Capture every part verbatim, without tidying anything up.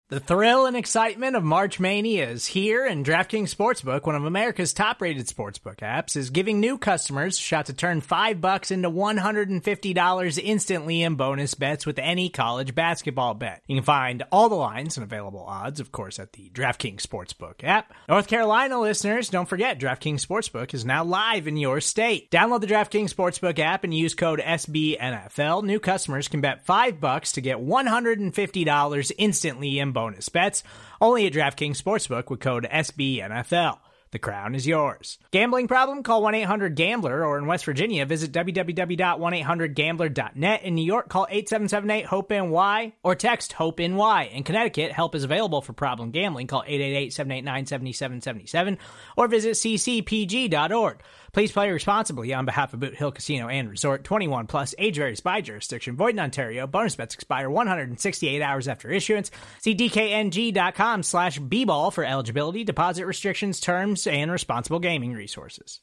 The thrill and excitement of March Mania is here, and DraftKings Sportsbook, one of America's top-rated sportsbook apps, is giving new customers a shot to turn five bucks into one hundred fifty dollars instantly in bonus bets with any college basketball bet. You can find all the lines and available odds, of course, at the DraftKings Sportsbook app. North Carolina listeners, don't forget, DraftKings Sportsbook is now live in your state. Download the DraftKings Sportsbook app and use code S B N F L. New customers can bet five bucks to get one hundred fifty dollars instantly in bonus bets, only at DraftKings Sportsbook with code S B N F L. The crown is yours. Gambling problem? Call one eight hundred gambler, or in West Virginia, visit w w w dot one eight hundred gambler dot net. In New York, call eight seven seven eight hope N Y or text HOPE-NY. In Connecticut, help is available for problem gambling. Call eight eight eight, seven eight nine, seven seven seven seven or visit c c p g dot org. Please play responsibly on behalf of Boot Hill Casino and Resort. twenty-one plus, age varies by jurisdiction. Void in Ontario. Bonus bets expire one hundred sixty-eight hours after issuance. See d k n g dot com slash b ball for eligibility, deposit restrictions, terms, and responsible gaming resources.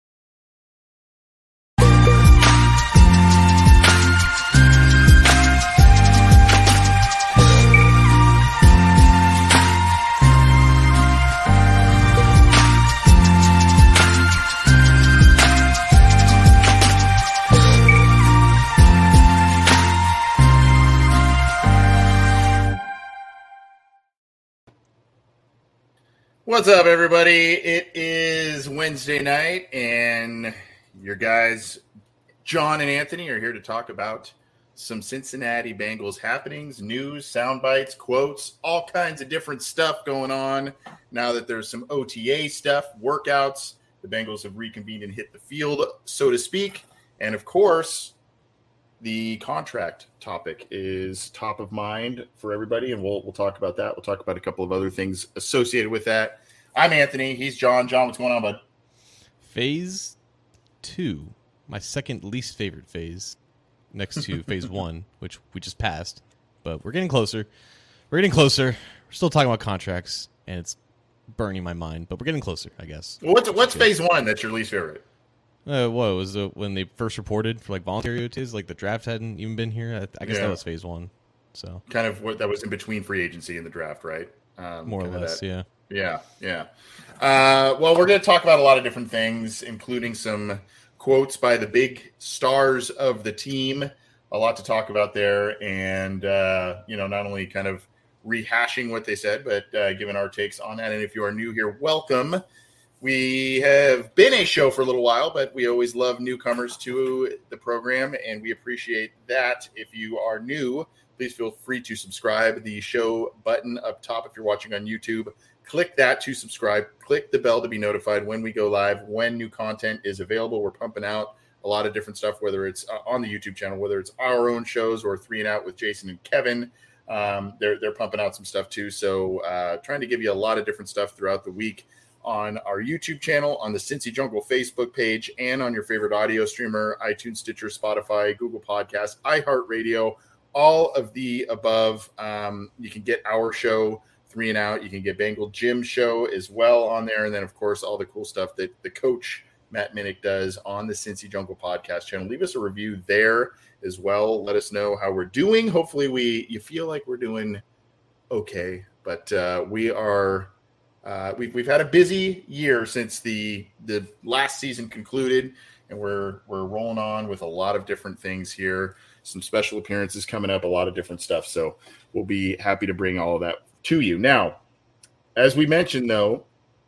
What's up, everybody? It is Wednesday night, and your guys, John and Anthony, are here to talk about some Cincinnati Bengals happenings, news, sound bites, quotes, all kinds of different stuff going on. Now that there's some O T A stuff, workouts, the Bengals have reconvened and hit the field, so to speak. And, of course, the contract topic is top of mind for everybody, and we'll we'll talk about that. We'll talk about a couple of other things associated with that. I'm Anthony. He's John. John, what's going on, bud? Phase two, my second least favorite phase, next to phase one, which we just passed, but we're getting closer. We're getting closer. We're still talking about contracts, and it's burning my mind, but we're getting closer, I guess. What's what's phase one that's your least favorite? Uh, what was uh, when they first reported for like voluntary O Ts, like the draft hadn't even been here. I, I guess Yeah. that was phase one. So Kind of what that was in between free agency and the draft, right? Um, more or kind of less, that. yeah. Yeah, yeah. Uh, well, we're going to talk about a lot of different things, including some quotes by the big stars of the team. A lot to talk about there, and uh, you know, not only kind of rehashing what they said, but uh, giving our takes on that. And if you are new here, welcome. We have been a show for a little while, but we always love newcomers to the program, and we appreciate that. If you are new, please feel free to subscribe. The show button up top, if you're watching on YouTube, click that to subscribe. Click the bell to be notified when we go live, when new content is available. We're pumping out a lot of different stuff, whether it's on the YouTube channel, whether it's our own shows or Three and Out with Jason and Kevin. Um, they're they're pumping out some stuff too. So uh, trying to give you a lot of different stuff throughout the week on our YouTube channel, on the Cincy Jungle Facebook page, and on your favorite audio streamer, iTunes, Stitcher, Spotify, Google Podcasts, iHeartRadio, all of the above. Um, you can get our show, Three and Out. You can get Bengal Jim show as well on there. And then, of course, all the cool stuff that the coach, Matt Minnick, does on the Cincy Jungle podcast channel. Leave us a review there as well. Let us know how we're doing. Hopefully we you feel like we're doing okay. But uh, we are uh, we've we've had a busy year since the the last season concluded, and we're we're rolling on with a lot of different things here. Some special appearances coming up, a lot of different stuff. So we'll be happy to bring all of that to you. Now, as we mentioned, though,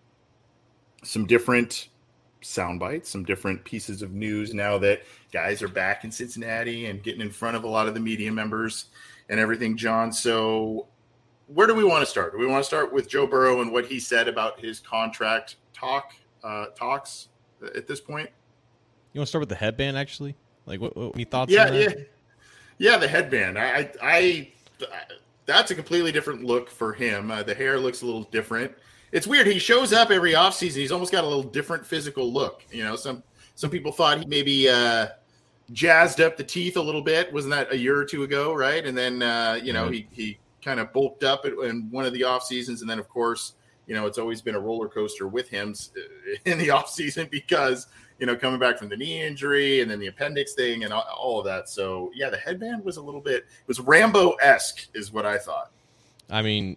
some different sound bites, some different pieces of news now that guys are back in Cincinnati and getting in front of a lot of the media members and everything, John. So where do we want to start? Do we want to start with Joe Burrow and what he said about his contract talk uh, talks at this point? You want to start with the headband, actually? Like, what, what any thoughts Yeah, on that? yeah. Yeah, the headband. I, I, I that's a completely different look for him. Uh, the hair looks a little different. It's weird. He shows up every offseason. He's almost got a little different physical look. You know, some some people thought he maybe uh, jazzed up the teeth a little bit. Wasn't that a year or two ago, right? And then, uh, you know, Mm-hmm. he, he kind of bulked up in one of the off seasons. And then, of course, you know, it's always been a roller coaster with him in the off season because, you know, coming back from the knee injury and then the appendix thing and all, all of that. So, yeah, the headband was a little bit – it was Rambo-esque is what I thought. I mean,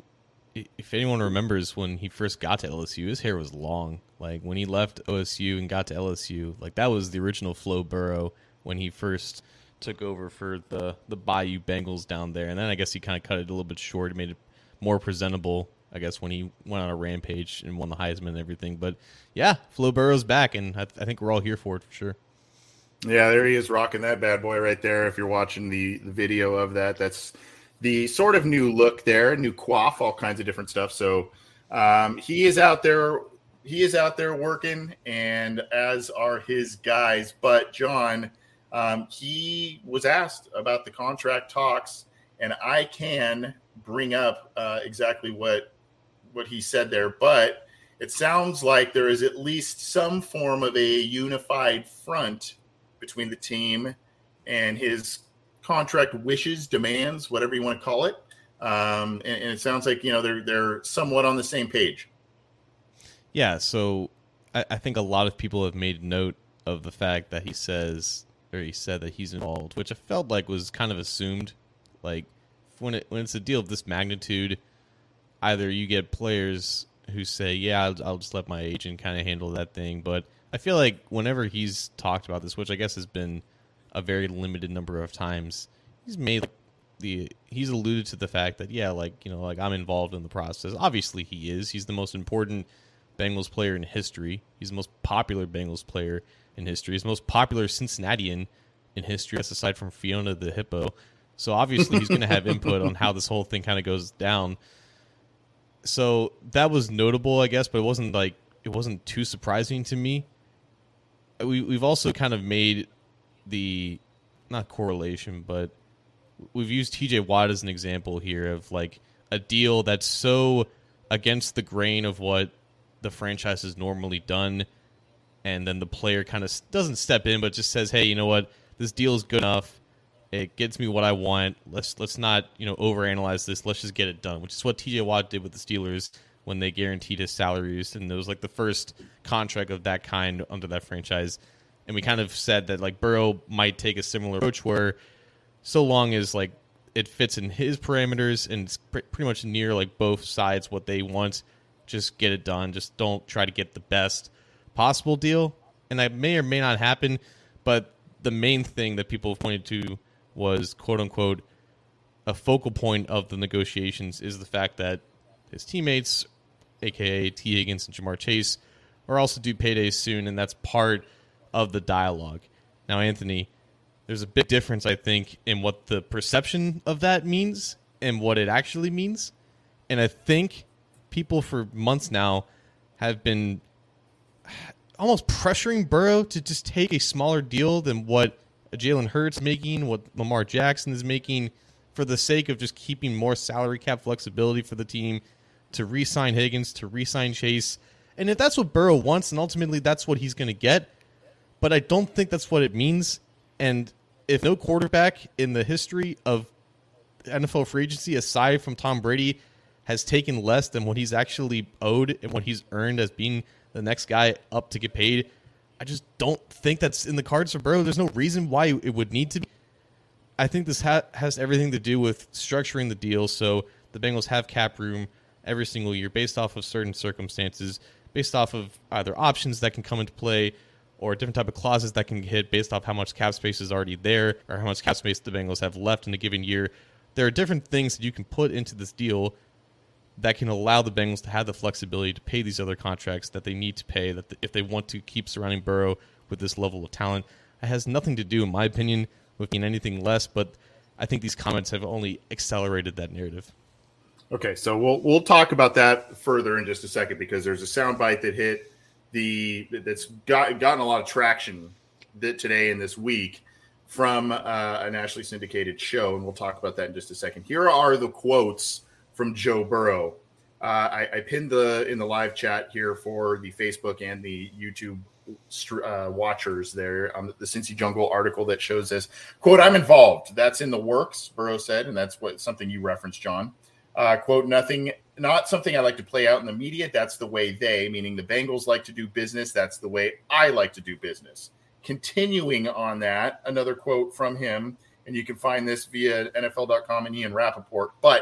if anyone remembers when he first got to L S U, his hair was long. Like when he left O S U and got to L S U, like that was the original Flo Burrow when he first took over for the, the Bayou Bengals down there. And then I guess he kind of cut it a little bit short and made it more presentable, I guess, when he went on a rampage and won the Heisman and everything. But yeah, Flo Burrow's back, and I, th- I think we're all here for it for sure. Yeah, there he is rocking that bad boy right there. If you're watching the, the video of that, that's the sort of new look there, new coif, all kinds of different stuff. So um, he is out there. He is out there working, and as are his guys. But John, um, he was asked about the contract talks, and I can bring up uh, exactly what what he said there. But it sounds like there is at least some form of a unified front between the team and his contract wishes, demands, whatever you want to call it. Um, and, and it sounds like, you know, they're they're somewhat on the same page. Yeah, so I, I think a lot of people have made note of the fact that he says, or he said that he's involved, which I felt like was kind of assumed. Like when it when it's a deal of this magnitude, either you get players who say, "Yeah, I'll, I'll just let my agent kind of handle that thing," but I feel like whenever he's talked about this, which I guess has been a very limited number of times, he's made the he's alluded to the fact that yeah, like you know, like I'm involved in the process. Obviously, he is. He's the most important Bengals player in history. He's the most popular Bengals player in history. He's the most popular Cincinnatian in history, that's aside from Fiona the Hippo. So obviously, he's going to have input on how this whole thing kind of goes down. So that was notable, I guess, but it wasn't like it wasn't too surprising to me. We we've also kind of made the not correlation, but we've used T J Watt as an example here of like a deal that's so against the grain of what the franchise has normally done, and then the player kind of doesn't step in, but just says, "Hey, you know what? This deal is good enough. It gets me what I want. Let's let's not you know overanalyze this. Let's just get it done." Which is what T J Watt did with the Steelers when they guaranteed his salaries, and it was like the first contract of that kind under that franchise. And we kind of said that like Burrow might take a similar approach, where so long as like it fits in his parameters and it's pr- pretty much near like both sides what they want, just get it done. Just don't try to get the best possible deal. And that may or may not happen, but the main thing that people have pointed to was quote unquote a focal point of the negotiations is the fact that his teammates, aka T. Higgins and Jamar Chase, are also due paydays soon, and that's part of the dialogue. Now, Anthony, there's a big difference, I think, in what the perception of that means and what it actually means. And I think people for months now have been almost pressuring Burrow to just take a smaller deal than what Jalen Hurts making, what Lamar Jackson is making, for the sake of just keeping more salary cap flexibility for the team, to re-sign Higgins, to re-sign Chase. And if that's what Burrow wants, and ultimately that's what he's going to get, but I don't think that's what it means. And if no quarterback in the history of N F L free agency, aside from Tom Brady, has taken less than what he's actually owed and what he's earned as being the next guy up to get paid, I just don't think that's in the cards for Burrow. There's no reason why it would need to be. I think this ha- has everything to do with structuring the deal so the Bengals have cap room every single year based off of certain circumstances, based off of either options that can come into play or different type of clauses that can hit based off how much cap space is already there or how much cap space the Bengals have left in a given year. There are different things that you can put into this deal that can allow the Bengals to have the flexibility to pay these other contracts that they need to pay, that if they want to keep surrounding Burrow with this level of talent. It has nothing to do, in my opinion, with being anything less, but I think these comments have only accelerated that narrative. Okay, so we'll we'll talk about that further in just a second, because there's a soundbite that hit the that's got gotten a lot of traction that today and this week from uh, a nationally syndicated show, and we'll talk about that in just a second. Here are the quotes from Joe Burrow. Uh, I, I pinned the in the live chat here for the Facebook and the YouTube uh, watchers there on the Cincy Jungle article that shows this quote. "I'm involved. That's in the works," Burrow said, and that's what something you referenced, John. Uh, quote, "Nothing, not something I like to play out in the media. That's the way they, meaning the Bengals, like to do business. That's the way I like to do business." Continuing on that, another quote from him, and you can find this via N F L dot com and Ian Rappaport. But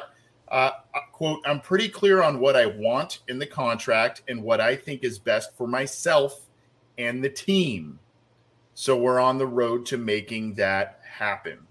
Uh, quote, I'm pretty clear on what I want in the contract and what I think is best for myself and the team. So we're on the road to making that happen.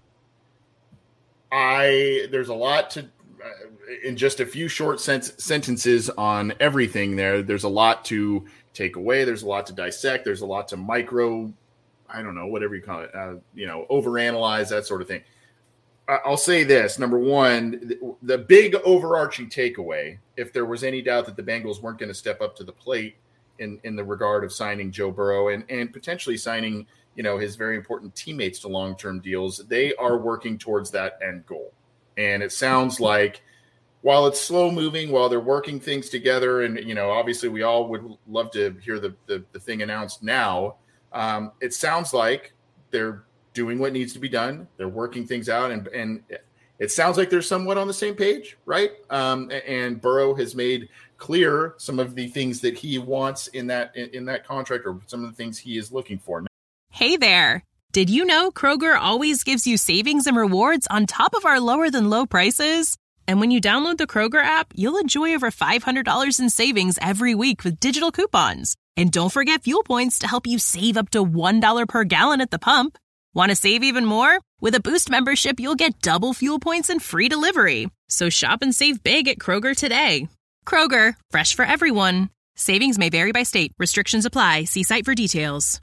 I there's a lot to uh, in just a few short sent- sentences on everything there. There's a lot to take away. There's a lot to dissect. There's a lot to micro, I don't know, whatever you call it, uh, you know, overanalyze, that sort of thing. I'll say this. Number one, the big overarching takeaway, if there was any doubt that the Bengals weren't going to step up to the plate in, in the regard of signing Joe Burrow and, and potentially signing, you know, his very important teammates to long-term deals, they are working towards that end goal. And it sounds like while it's slow moving, while they're working things together, and, you know, obviously we all would love to hear the, the, the thing announced now, um, it sounds like they're doing what needs to be done. They're working things out, and and it sounds like they're somewhat on the same page, right? Um, and Burrow has made clear some of the things that he wants in that in, in that contract, or some of the things he is looking for. Hey there. Did you know Kroger always gives you savings and rewards on top of our lower than low prices? And when you download the Kroger app, you'll enjoy over five hundred dollars in savings every week with digital coupons. And don't forget fuel points to help you save up to one dollar per gallon at the pump. Want to save even more? With a Boost membership, you'll get double fuel points and free delivery. So shop and save big at Kroger today. Kroger, fresh for everyone. Savings may vary by state. Restrictions apply. See site for details.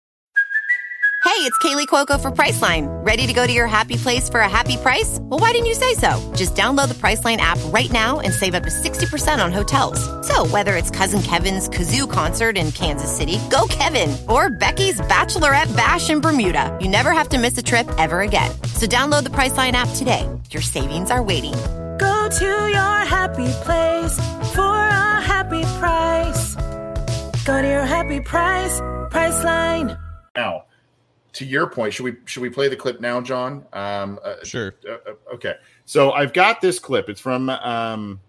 Hey, it's Kaylee Cuoco for Priceline. Ready to go to your happy place for a happy price? Well, why didn't you say so? Just download the Priceline app right now and save up to sixty percent on hotels. So whether it's Cousin Kevin's Kazoo Concert in Kansas City, go Kevin, or Becky's Bachelorette Bash in Bermuda, you never have to miss a trip ever again. So download the Priceline app today. Your savings are waiting. Go to your happy place for a happy price. Go to your happy price, Priceline. Now, to your point, should we should we play the clip now, John? Um, uh, sure. Uh, okay. So I've got this clip. It's from um,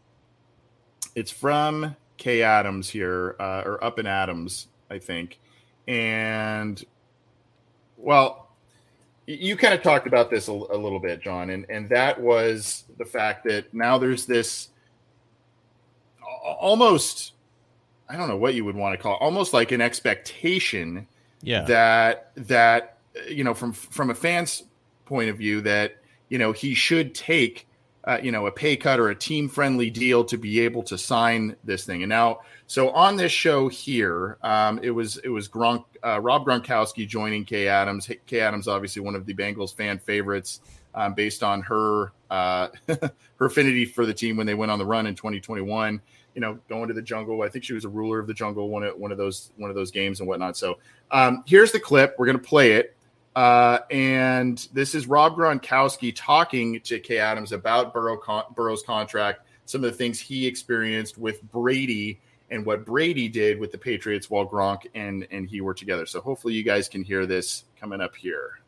it's from Kay Adams here, uh, or Up and Adams, I think. And well, you kind of talked about this a, a little bit, John, and and that was the fact that now there's this almost, I don't know what you would want to call it, almost like an expectation. Yeah. That that you know, from from a fan's point of view, that you know he should take uh, you know a pay cut or a team friendly deal to be able to sign this thing. And now, so on this show here, um, it was it was Gronk, uh, Rob Gronkowski joining Kay Adams. Kay Adams, obviously one of the Bengals fan favorites, um, based on her uh, her affinity for the team when they went on the run in twenty twenty-one. You know, going to the jungle. I think she was a ruler of the jungle, one of one of those one of those games and whatnot. So um, here's the clip. We're going to play it, uh, and this is Rob Gronkowski talking to Kay Adams about Burrow con- Burrow's contract, some of the things he experienced with Brady, and what Brady did with the Patriots while Gronk and and he were together. So hopefully you guys can hear this coming up here.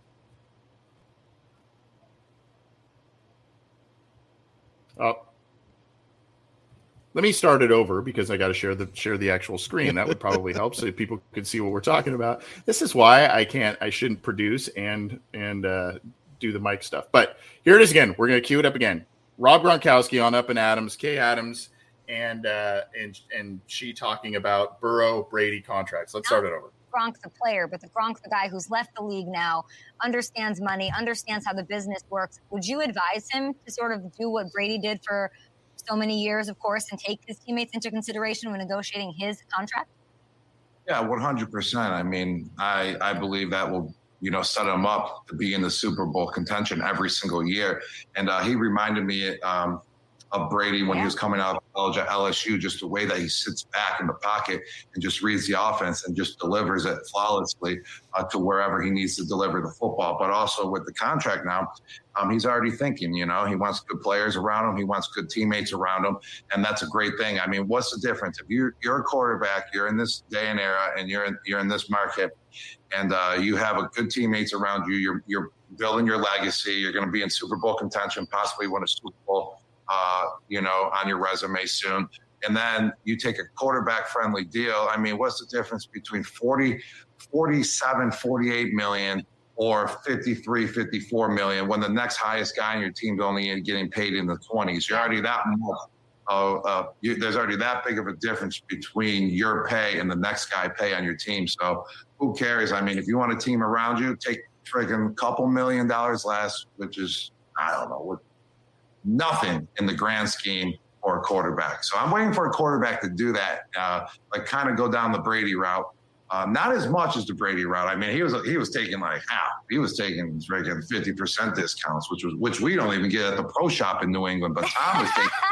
Oh. Let me start it over because I got to share the share the actual screen. That would probably help so people could see what we're talking about. This is why I can't, I shouldn't produce and and uh, do the mic stuff. But here it is again. We're going to cue it up again. Rob Gronkowski on Up and Adams, Kay Adams, and uh, and and she talking about Burrow Brady contracts. Let's start it over. Gronk's a player, but the Gronk's the guy who's left the league now, understands money, understands how the business works. Would you advise him to sort of do what Brady did for so many years, of course, and take his teammates into consideration when negotiating his contract? Yeah, one hundred percent. I mean, I, I believe that will, you know, set him up to be in the Super Bowl contention every single year. And uh, he reminded me um, of Brady when yeah. he was coming out of college at L S U, just the way that he sits back in the pocket and just reads the offense and just delivers it flawlessly uh, to wherever he needs to deliver the football. But also with the contract now, um, he's already thinking, you know, he wants good players around him. He wants good teammates around him. And that's a great thing. I mean, what's the difference? If you're, you're a quarterback, you're in this day and era, and you're in, you're in this market, and uh, you have a good teammates around you, you're, you're building your legacy, you're going to be in Super Bowl contention, possibly win a Super Bowl, Uh, you know, on your resume soon. And then you take a quarterback friendly deal. I mean, what's the difference between forty, forty-seven, forty-eight million or fifty-three, fifty-four million when the next highest guy on your team is only getting paid in the twenties. You're already that much. Uh, uh, you, there's already that big of a difference between your pay and the next guy pay on your team. So who cares? I mean, if you want a team around you, take friggin' couple million dollars less, which is, I don't know, nothing in the grand scheme for a quarterback. So I'm waiting for a quarterback to do that, uh, like kind of go down the Brady route. Um, not as much as the Brady route. I mean, he was he was taking like half. He was taking freaking fifty percent discounts, which was which we don't even get at the pro shop in New England. But Tom was taking.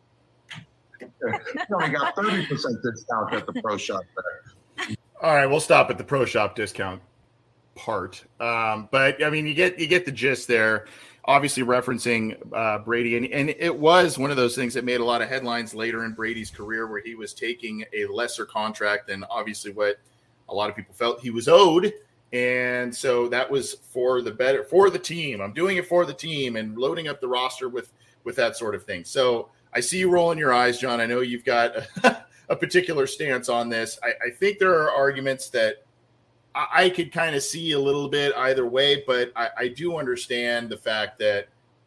He only got thirty percent discount at the pro shop there. All right, we'll stop at the pro shop discount part. Um, but I mean, you get you get the gist there. Obviously referencing uh, Brady, and, and it was one of those things that made a lot of headlines later in Brady's career, where he was taking a lesser contract than obviously what a lot of people felt he was owed. And so that was for the better for the team. I'm doing it for the team and loading up the roster with with that sort of thing. So I see you rolling your eyes, John. I know you've got a, a particular stance on this. I, I think there are arguments that I, I could kind of see a little bit either way, but I, I do understand the fact that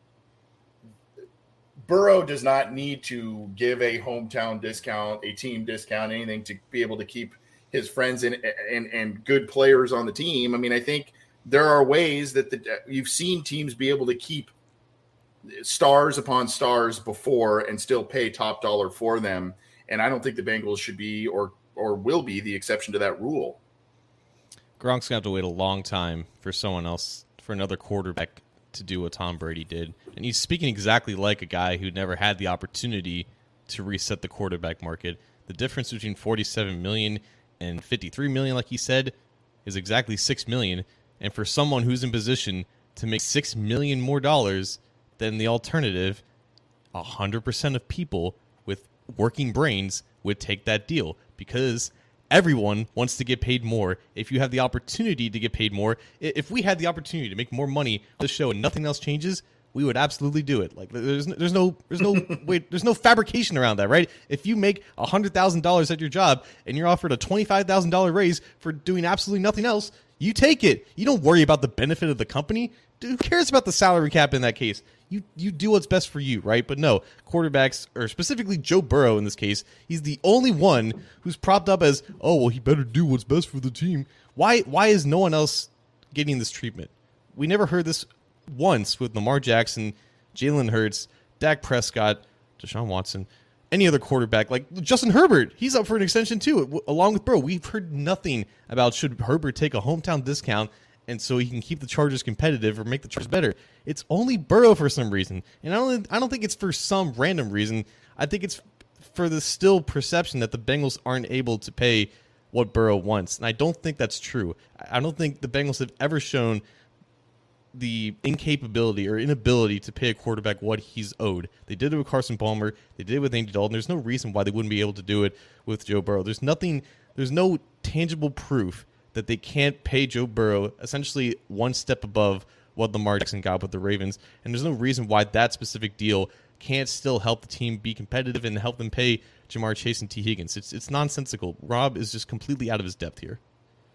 Burrow does not need to give a hometown discount, a team discount, anything to be able to keep his friends and and, and good players on the team. I mean, I think there are ways that the, you've seen teams be able to keep stars upon stars before and still pay top dollar for them. And I don't think the Bengals should be or or will be the exception to that rule. Gronk's going to have to wait a long time for someone else, for another quarterback to do what Tom Brady did. And he's speaking exactly like a guy who never had the opportunity to reset the quarterback market. The difference between forty-seven million dollars and fifty-three million dollars, like he said, is exactly six million dollars. And for someone who's in position to make six million dollars more dollars than the alternative, one hundred percent of people with working brains would take that deal, because everyone wants to get paid more. If you have the opportunity to get paid more, if we had the opportunity to make more money on the show and nothing else changes, we would absolutely do it. Like there's there's no there's no wait there's no fabrication around that, right? If you make one hundred thousand dollars at your job and you're offered a twenty-five thousand dollars raise for doing absolutely nothing else, you take it. You don't worry about the benefit of the company. Who cares about the salary cap in that case? You you do what's best for you, right? But no, quarterbacks, or specifically Joe Burrow in this case, he's the only one who's propped up as, oh, well, he better do what's best for the team. Why why is no one else getting this treatment? We never heard this once with Lamar Jackson, Jalen Hurts, Dak Prescott, Deshaun Watson, any other quarterback. Like Justin Herbert, he's up for an extension too, along with Burrow. We've heard nothing about should Herbert take a hometown discount and so he can keep the Chargers competitive or make the Chargers better. It's only Burrow for some reason. And I don't I don't think it's for some random reason. I think it's for the still perception that the Bengals aren't able to pay what Burrow wants. And I don't think that's true. I don't think the Bengals have ever shown the incapability or inability to pay a quarterback what he's owed. They did it with Carson Palmer. They did it with Andy Dalton. There's no reason why they wouldn't be able to do it with Joe Burrow. There's nothing, there's no tangible proof that they can't pay Joe Burrow essentially one step above what Lamar Jackson got with the Ravens. And there's no reason why that specific deal can't still help the team be competitive and help them pay Jamar Chase and T. Higgins. It's it's nonsensical. Rob is just completely out of his depth here.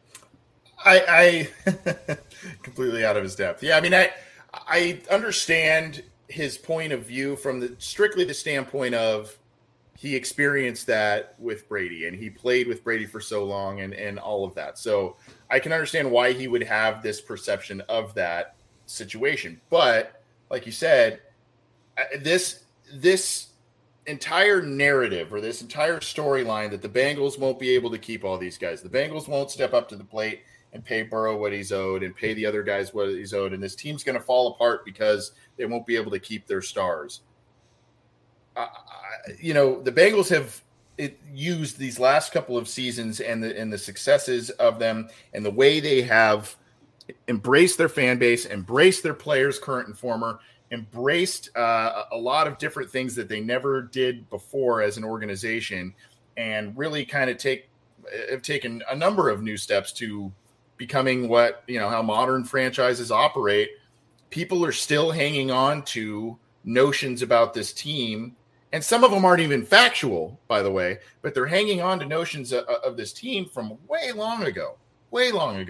I, I completely out of his depth. Yeah, I mean, I I understand his point of view from the strictly the standpoint of he experienced that with Brady and he played with Brady for so long and, and all of that. So I can understand why he would have this perception of that situation. But like you said, this this entire narrative or this entire storyline that the Bengals won't be able to keep all these guys, the Bengals won't step up to the plate and pay Burrow what he's owed and pay the other guys what he's owed, and this team's going to fall apart because they won't be able to keep their stars. Uh, you know, the Bengals have it, used these last couple of seasons and the and the successes of them and the way they have embraced their fan base, embraced their players, current and former, embraced uh, a lot of different things that they never did before as an organization, and really kind of take have taken a number of new steps to becoming what, you know, how modern franchises operate. People are still hanging on to notions about this team, and some of them aren't even factual, by the way, but they're hanging on to notions of, of this team from way long ago, way long ago.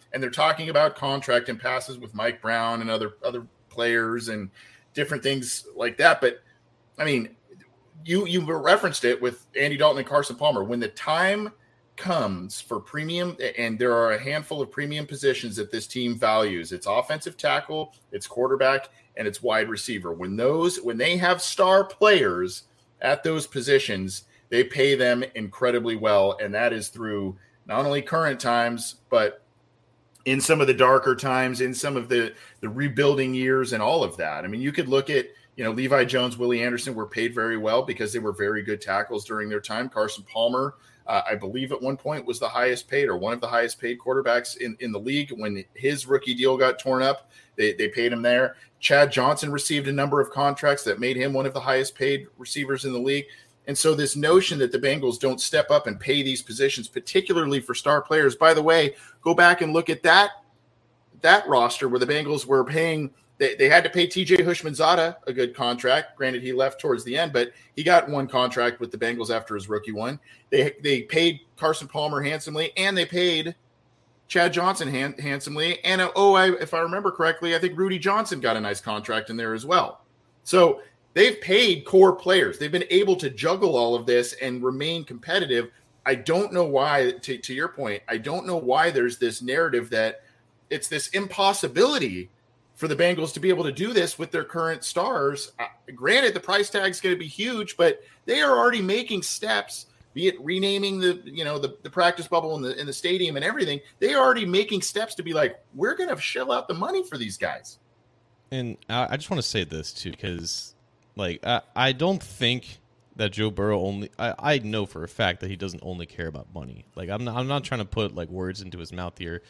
and they're talking about contract and passes with Mike Brown and other other players and different things like that. But I mean, you you referenced it with Andy Dalton and Carson Palmer. When the time comes for premium, and there are a handful of premium positions that this team values, it's offensive tackle, it's quarterback, and it's wide receiver. When those when they have star players at those positions, they pay them incredibly well, and that is through not only current times, but in some of the darker times, in some of the, the rebuilding years and all of that. I mean, you could look at, you know, Levi Jones, Willie Anderson were paid very well because they were very good tackles during their time. Carson Palmer, uh, I believe at one point was the highest paid or one of the highest paid quarterbacks in, in the league. When his rookie deal got torn up, they, they paid him there. Chad Johnson received a number of contracts that made him one of the highest paid receivers in the league. And so this notion that the Bengals don't step up and pay these positions, particularly for star players, by the way, go back and look at that, that roster where the Bengals were paying, they, they had to pay T J Houshmandzadeh a good contract. Granted, he left towards the end, but he got one contract with the Bengals after his rookie one. They they paid Carson Palmer handsomely, and they paid Chad Johnson hand, handsomely. And, uh, oh, I, if I remember correctly, I think Rudy Johnson got a nice contract in there as well. So they've paid core players. They've been able to juggle all of this and remain competitive. I don't know why, to, to your point, I don't know why there's this narrative that it's this impossibility for the Bengals to be able to do this with their current stars. Uh, granted, the price tag is going to be huge, but they are already making steps, be it renaming the, you know, the, the practice bubble in the, in the stadium and everything. They are already making steps to be like, we're going to shell out the money for these guys. And I, I just want to say this too, because like, I, I don't think that Joe Burrow only, I, I know for a fact that he doesn't only care about money. Like, I'm not, I'm not trying to put like words into his mouth here,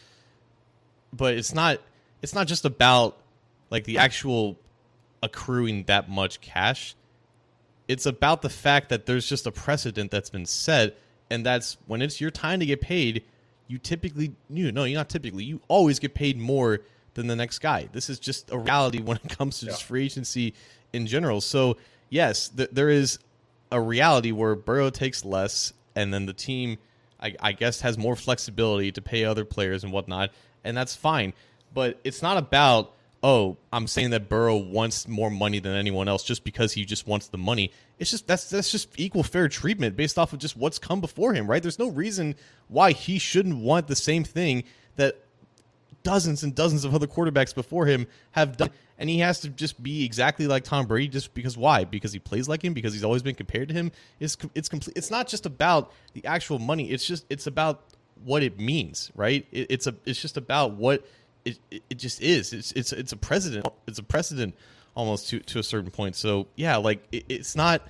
but it's not, it's not just about like the actual accruing that much cash. It's about the fact that there's just a precedent that's been set, and that's when it's your time to get paid, you typically, you know, you're not typically, you always get paid more than the next guy. This is just a reality when it comes to just free agency in general. So yes, th- there is a reality where Burrow takes less, and then the team, I, I guess, has more flexibility to pay other players and whatnot, and that's fine. But it's not about, oh, I'm saying that Burrow wants more money than anyone else just because he just wants the money. It's just that's that's just equal fair treatment based off of just what's come before him, right? There's no reason why he shouldn't want the same thing that dozens and dozens of other quarterbacks before him have done. And he has to just be exactly like Tom Brady just because why? Because he plays like him, because he's always been compared to him. It's it's complete. It's not just about the actual money. It's just it's about what it means, right? It, it's a it's just about what It, it it just is. It's it's it's a precedent. It's a precedent almost to, to a certain point. So yeah, like it, it's not.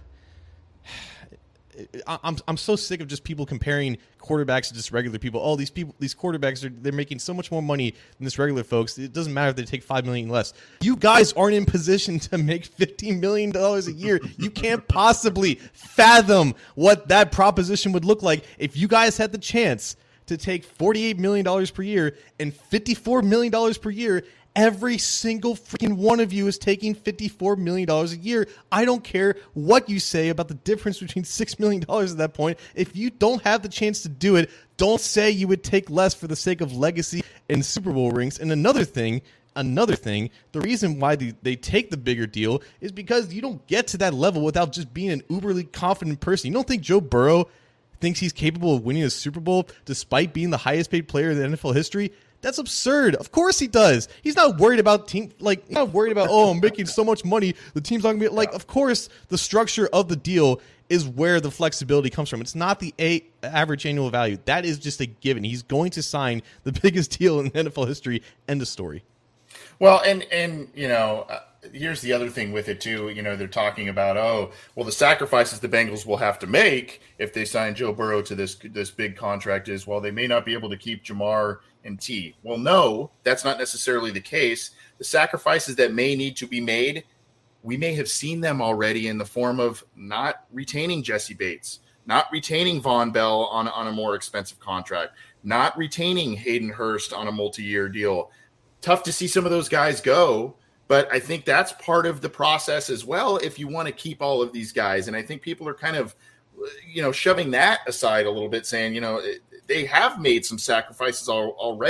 I'm I'm so sick of just people comparing quarterbacks to just regular people. Oh, these people, these quarterbacks are they're making so much more money than this regular folks. It doesn't matter if they take five million less. You guys aren't in position to make fifteen million dollars a year. You can't possibly fathom what that proposition would look like if you guys had the chance to take forty-eight million dollars per year and fifty-four million dollars per year. Every single freaking one of you is taking fifty-four million dollars a year. I don't care what you say about the difference between six million dollars at that point. If you don't have the chance to do it, don't say you would take less for the sake of legacy and Super Bowl rings. And another thing, another thing, the reason why they, they take the bigger deal is because you don't get to that level without just being an uberly confident person. You don't think Joe Burrow thinks he's capable of winning a Super Bowl despite being the highest paid player in N F L history? That's absurd. Of course he does. He's not worried about team, like, he's not worried about, oh, I'm making so much money, the team's not going to be, like, of course, the structure of the deal is where the flexibility comes from. It's not the a- average annual value. That is just a given. He's going to sign the biggest deal in N F L history. End of story. Well, and, and you know, uh, here's the other thing with it, too. You know, they're talking about, oh, well, the sacrifices the Bengals will have to make if they sign Joe Burrow to this this big contract is, well, they may not be able to keep Jamar and T. Well, no, that's not necessarily the case. The sacrifices that may need to be made, we may have seen them already in the form of not retaining Jesse Bates, not retaining Von Bell on, on a more expensive contract, not retaining Hayden Hurst on a multi-year deal. Tough to see some of those guys go, but I think that's part of the process as well if you want to keep all of these guys. And I think people are kind of, you know, shoving that aside a little bit, saying, you know, they have made some sacrifices al- already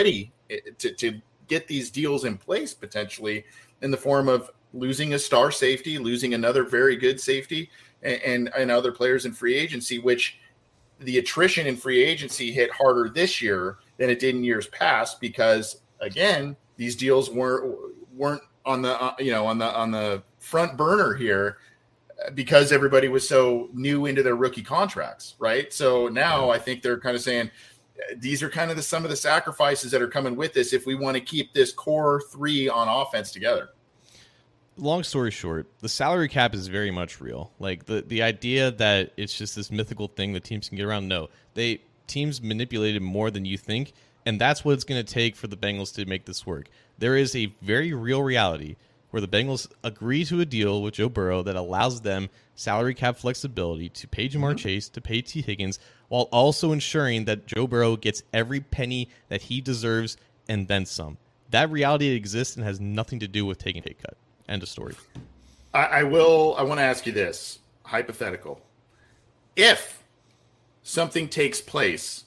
to, to get these deals in place potentially in the form of losing a star safety, losing another very good safety, and, and, and other players in free agency, which the attrition in free agency hit harder this year than it did in years past because, again, these deals weren't weren't on the uh, you know on the on the front burner here because everybody was so new into their rookie contracts, right? So now I think they're kind of saying these are kind of the some of the sacrifices that are coming with this if we want to keep this core three on offense together. Long story short, the salary cap is very much real. Like the, the idea that it's just this mythical thing that teams can get around. No, they teams manipulated more than you think, and that's what it's going to take for the Bengals to make this work. There is a very real reality where the Bengals agree to a deal with Joe Burrow that allows them salary cap flexibility to pay Jamar mm-hmm. Chase, to pay T. Higgins, while also ensuring that Joe Burrow gets every penny that he deserves and then some. That reality exists and has nothing to do with taking a pay cut. End of story. I, I will. I want to ask you this hypothetical: if something takes place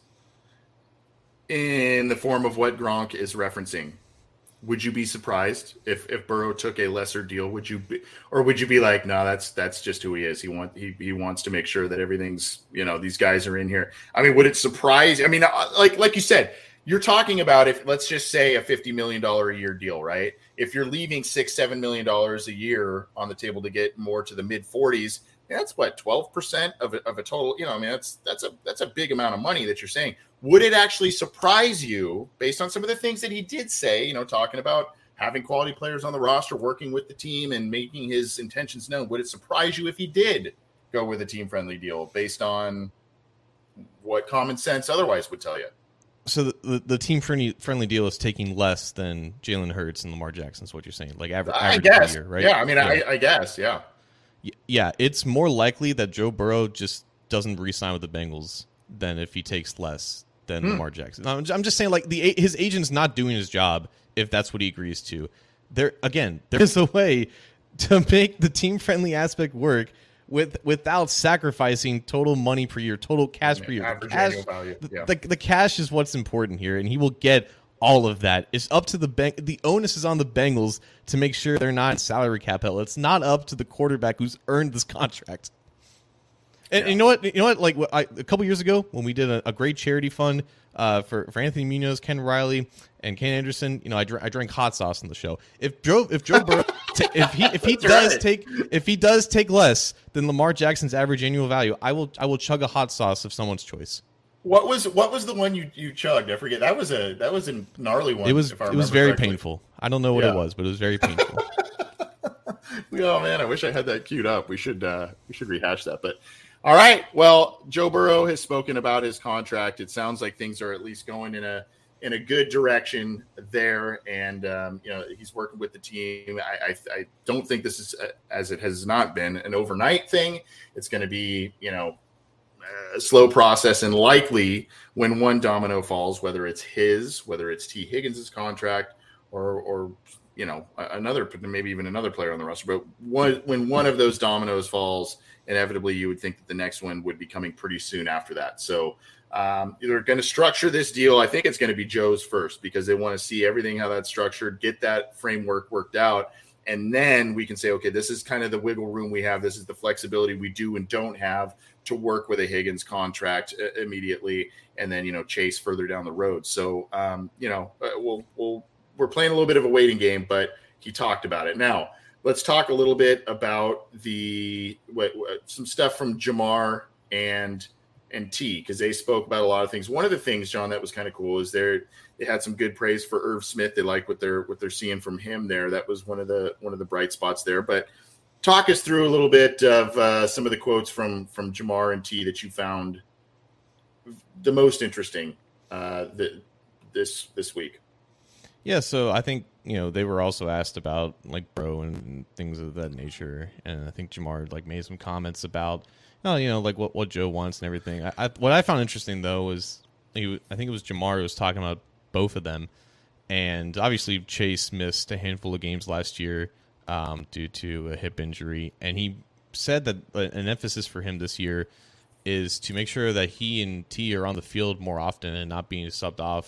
in the form of what Gronk is referencing, would you be surprised if, if Burrow took a lesser deal? Would you be, or would you be like, no, that's that's just who he is. He want he he wants to make sure that everything's, you know, these guys are in here. I mean, would it surprise? I mean, like like you said. You're talking about if let's just say a fifty million dollars a year deal, right? If you're leaving six, seven million dollars a year on the table to get more to the mid forties, that's what, twelve percent of a, of a total, you know, I mean, that's, that's a, that's a big amount of money that you're saying. Would it actually surprise you based on some of the things that he did say, you know, talking about having quality players on the roster, working with the team and making his intentions known? Would it surprise you if he did go with a team friendly deal based on what common sense otherwise would tell you? So the, the, the team friendly friendly deal is taking less than Jalen Hurts and Lamar Jackson is what you're saying, like average, I average guess. per year, right? Yeah, I mean, yeah. I, I guess, yeah. Yeah, it's more likely that Joe Burrow just doesn't re-sign with the Bengals than if he takes less than hmm. Lamar Jackson. I'm just saying, like the his agent's not doing his job if that's what he agrees to. There again, there is a way to make the team friendly aspect work with without sacrificing total money per year, total cash yeah, per year. Average Cash, annual value. Yeah. the, the, the cash is what's important here, and he will get all of that. It's up to the bank. The onus is on the Bengals to make sure they're not salary cap hell. It's not up to the quarterback who's earned this contract. And, yeah. and you know what? You know what? Like I, a couple years ago, when we did a, a great charity fund uh, for for Anthony Munoz, Ken Riley, and Kane Anderson, you know, I, dr- I drank hot sauce on the show. If Joe, if Joe Burrow, t- if he if he That's does right. take if he does take less than Lamar Jackson's average annual value, I will I will chug a hot sauce of someone's choice. What was what was the one you, you chugged? I forget. That was a that was a gnarly one. It was if I it was very correctly. painful. I don't know what Yeah. it was, but it was very painful. Oh man, I wish I had that queued up. We should uh, we should rehash that. But all right, well, Joe Burrow has spoken about his contract. It sounds like things are at least going in a in a good direction there, and um, you know he's working with the team. I, I I don't think this is, as it has not been, an overnight thing. It's going to be you know. a slow process, and likely when one domino falls, whether it's his, whether it's T. Higgins's contract, or or you know another, maybe even another player on the roster. But one, when one of those dominoes falls, inevitably you would think that the next one would be coming pretty soon after that. So um, they're going to structure this deal. I think it's going to be Joe's first because they want to see everything how that's structured, get that framework worked out. And then we can say, okay, this is kind of the wiggle room we have. This is the flexibility we do and don't have to work with a Higgins contract uh, immediately. And then, you know, Chase further down the road. So, um, you know, uh, we'll, we'll, we're playing a little bit of a waiting game, but he talked about it. Now, let's talk a little bit about the what, what, some stuff from Jamar and and T, because they spoke about a lot of things. One of the things, John, that was kind of cool is they're they had some good praise for Irv Smith. They like what they're what they're seeing from him there. That was one of the one of the bright spots there. But talk us through a little bit of uh, some of the quotes from from Jamar and T that you found the most interesting uh, the, this this week. Yeah, so I think, you know, they were also asked about, like, Bro and things of that nature, and I think Jamar, like, made some comments about, oh, you know, like, what, what Joe wants and everything. I, I, what I found interesting, though, was, he, I think it was Jamar who was talking about both of them, and obviously Chase missed a handful of games last year um, due to a hip injury, and he said that an emphasis for him this year is to make sure that he and T are on the field more often and not being subbed off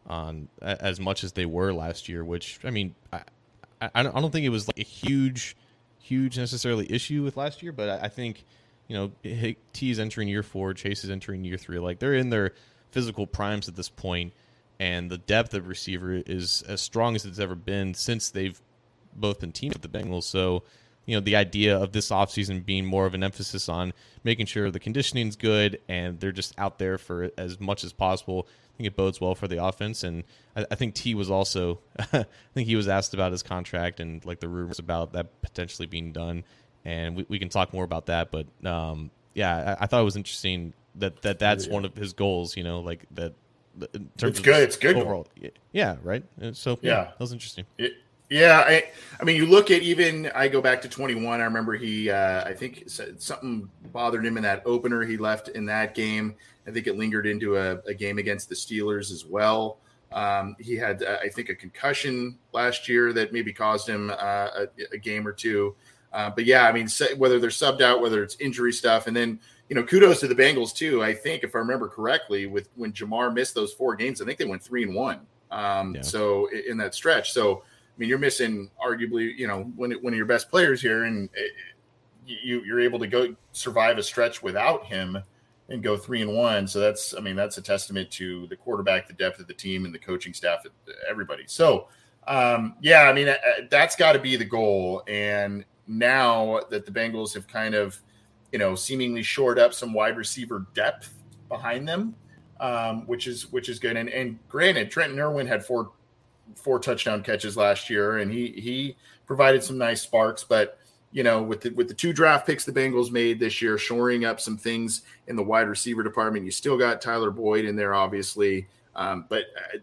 on as much as they were last year. Which I mean, I I don't think it was like a huge, huge necessarily issue with last year, but I think you know T is entering year four, Chase is entering year three. Like they're in their physical primes at this point, and the depth of receiver is as strong as it's ever been since they've both been teamed with the Bengals. So, you know, the idea of this offseason being more of an emphasis on making sure the conditioning's good and they're just out there for as much as possible, I think it bodes well for the offense. And I, I think T was also, I think he was asked about his contract and like the rumors about that potentially being done. And we, we can talk more about that. But um, yeah, I, I thought it was interesting that, that that's yeah. one of his goals, you know, like that. In terms it's good. Of it's good. Overall. Yeah. Right. So yeah, yeah. that was interesting. It, Yeah, I, I mean, you look at even I go back to twenty-one. I remember he, uh, I think something bothered him in that opener. He left in that game. I think it lingered into a, a game against the Steelers as well. Um, he had, uh, I think, a concussion last year that maybe caused him uh, a, a game or two. Uh, but yeah, I mean, whether they're subbed out, whether it's injury stuff, and then you know, kudos to the Bengals too. I think if I remember correctly, with when Jamar missed those four games, I think they went three and one. Um, yeah. So in that stretch, so. I mean, you're missing arguably, you know, one, one of your best players here, and you, you're able to go survive a stretch without him and go three and one. So that's, I mean, that's a testament to the quarterback, the depth of the team, and the coaching staff, everybody. So, um, yeah, I mean, that's got to be the goal. And now that the Bengals have kind of, you know, seemingly shored up some wide receiver depth behind them, um, which is which is good. And, and granted, Trenton Irwin had four. four touchdown catches last year, and he he provided some nice sparks. But you know, with the with the two draft picks the Bengals made this year, shoring up some things in the wide receiver department, you still got Tyler Boyd in there, obviously. Um, but uh,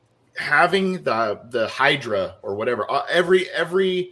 having the the Hydra or whatever, uh, every every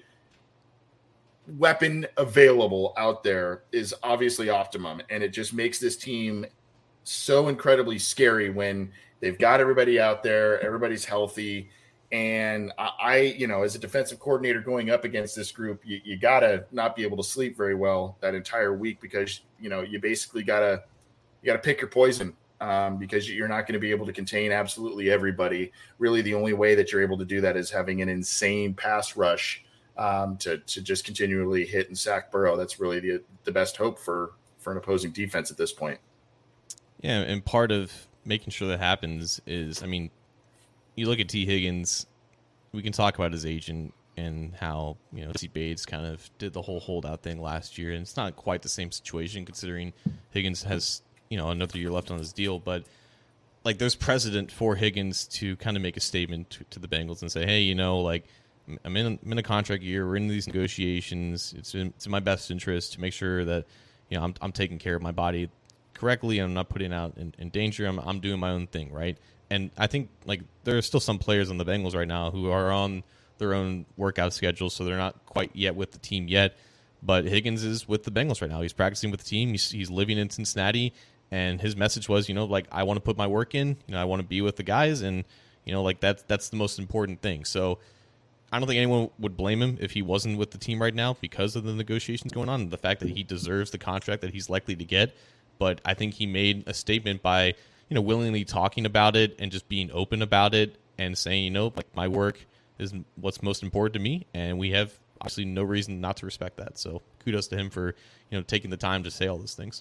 weapon available out there is obviously optimum, and it just makes this team so incredibly scary when they've got everybody out there, everybody's healthy. And I, you know, as a defensive coordinator going up against this group, you, you got to not be able to sleep very well that entire week because, you know, you basically got to you got to pick your poison um, because you're not going to be able to contain absolutely everybody. Really, the only way that you're able to do that is having an insane pass rush um, to to just continually hit and sack Burrow. That's really the the best hope for for an opposing defense at this point. Yeah, and part of making sure that happens is, I mean, you look at T. Higgins, we can talk about his agent and how, you know, T. Bates kind of did the whole holdout thing last year, and it's not quite the same situation considering Higgins has, you know, another year left on his deal, but like there's precedent for Higgins to kind of make a statement to, to the Bengals and say, hey, you know, like I'm in, I'm in a contract year, we're in these negotiations, it's in, it's in my best interest to make sure that, you know, I'm, I'm taking care of my body correctly, and I'm not putting out in, in danger, I'm, I'm doing my own thing, right? And I think like there are still some players on the Bengals right now who are on their own workout schedule, so they're not quite yet with the team yet. But Higgins is with the Bengals right now. He's practicing with the team. He's, he's living in Cincinnati, and his message was, you know, like I want to put my work in. You know, I want to be with the guys, and you know, like that's that's the most important thing. So I don't think anyone would blame him if he wasn't with the team right now because of the negotiations going on and the fact that he deserves the contract that he's likely to get. But I think he made a statement by, you know, willingly talking about it and just being open about it and saying, you know, like my work is what's most important to me, and we have obviously no reason not to respect that. So kudos to him for, you know, taking the time to say all those things.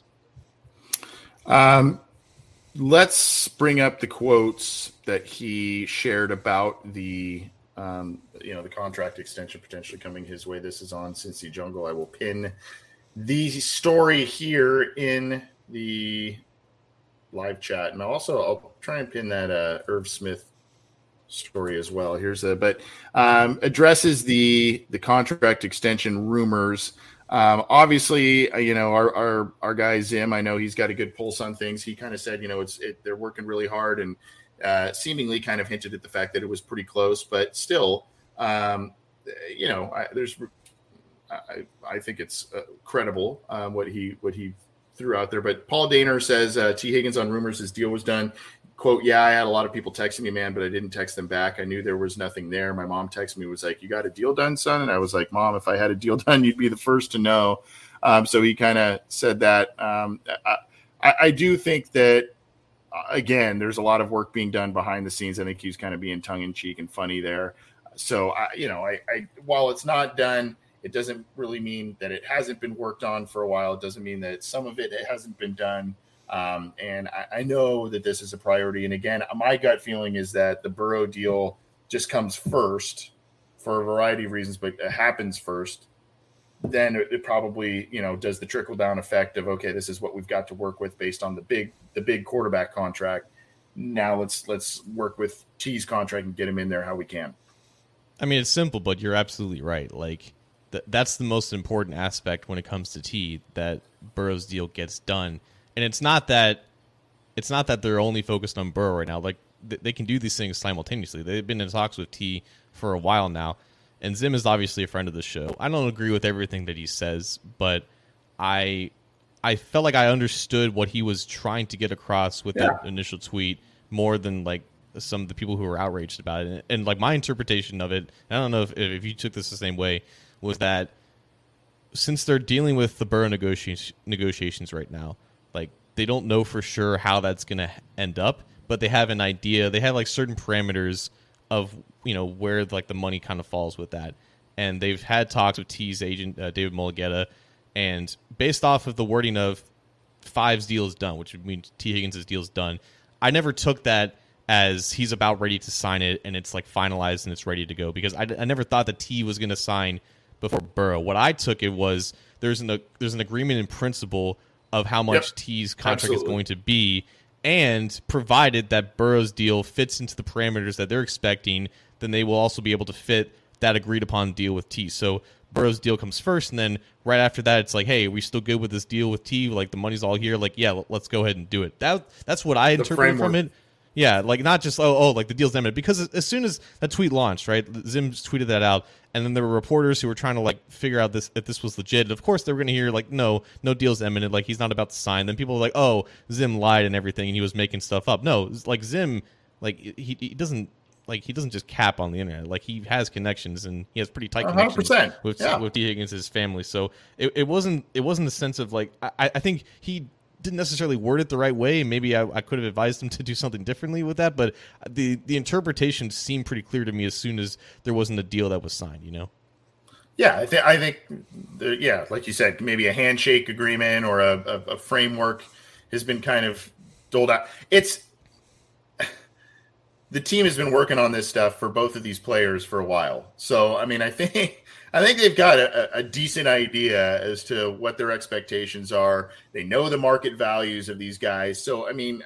Um, let's bring up the quotes that he shared about the, um, you know, the contract extension potentially coming his way. This is on Cincy Jungle. I will pin the story here in the live chat, and also I'll try and pin that uh, Irv Smith story as well. Here's a, but um, addresses the the contract extension rumors. Um, obviously, uh, you know our, our our guy Zim. I know he's got a good pulse on things. He kind of said, you know, it's it, they're working really hard, and uh, seemingly kind of hinted at the fact that it was pretty close, but still, um, you know, I, there's I I think it's uh, credible um, what he what he. threw out there. But Paul Daner says uh, T. Higgins on rumors his deal was done. Quote, yeah, I had a lot of people texting me, man, but I didn't text them back. I knew there was nothing there. My mom texted me, was like, you got a deal done, son? And I was like, Mom, if I had a deal done, you'd be the first to know. Um, so he kind of said that. Um, I, I do think that again, there's a lot of work being done behind the scenes. I think he's kind of being tongue in cheek and funny there. So, I, you know, I, I while it's not done, it doesn't really mean that it hasn't been worked on for a while. It doesn't mean that some of it, it hasn't been done. Um, and I, I know that this is a priority. And again, my gut feeling is that the Burrow deal just comes first for a variety of reasons, but it happens first. Then it, it probably, you know, does the trickle down effect of, okay, this is what we've got to work with based on the big, the big quarterback contract. Now let's, let's work with T's contract and get him in there how we can. I mean, it's simple, but you're absolutely right. Like th- that's the most important aspect when it comes to T, that Burrow's deal gets done. And it's not that it's not that they're only focused on Burrow right now. Like th- they can do these things simultaneously. They've been in talks with T for a while now, and Zim is obviously a friend of the show. I don't agree with everything that he says, but I I felt like I understood what he was trying to get across with yeah. that initial tweet more than like some of the people who were outraged about it. And, and like my interpretation of it, I don't know if if you took this the same way, was that since they're dealing with the Burrow negotiations negotiations right now, like they don't know for sure how that's going to end up, but they have an idea. They have like certain parameters of, you know, where like the money kind of falls with that. And they've had talks with T's agent, uh, David Mulugheta, and based off of the wording of Five's deal is done, which would mean T Higgins' deal is done, I never took that as he's about ready to sign it and it's like finalized and it's ready to go, because I, I never thought that T was going to sign before Burrow. What I took it was there's an, there's an agreement in principle of how much yep. T's contract Absolutely. is going to be, and provided that Burrow's deal fits into the parameters that they're expecting, then they will also be able to fit that agreed upon deal with T. So Burrow's deal comes first, and then right after that, it's like, hey, are we still good with this deal with T? Like the money's all here. Like, yeah, let's go ahead and do it. That that's what I interpreted from it. Yeah, like not just, oh, oh, like the deal's imminent. Because as soon as that tweet launched, right, Zim tweeted that out, and then there were reporters who were trying to like figure out this if this was legit. And of course, they were going to hear like, no, no deal's imminent, like he's not about to sign. Then people were like, oh, Zim lied and everything, and he was making stuff up. No, like Zim, like he, he doesn't like he doesn't just cap on the internet. Like he has connections, and he has pretty tight connections one hundred percent. with yeah. with T Higgins' family. So it, it wasn't it wasn't a sense of like I, I think he didn't necessarily word it the right way. Maybe I, I could have advised him to do something differently with that, but the the interpretation seemed pretty clear to me as soon as there wasn't a deal that was signed, you know? Yeah, I, th- I think, the, yeah, like you said, maybe a handshake agreement or a, a, a framework has been kind of doled out. It's the team has been working on this stuff for both of these players for a while. So, I mean, I think I think they've got a, a decent idea as to what their expectations are. They know the market values of these guys. So, I mean,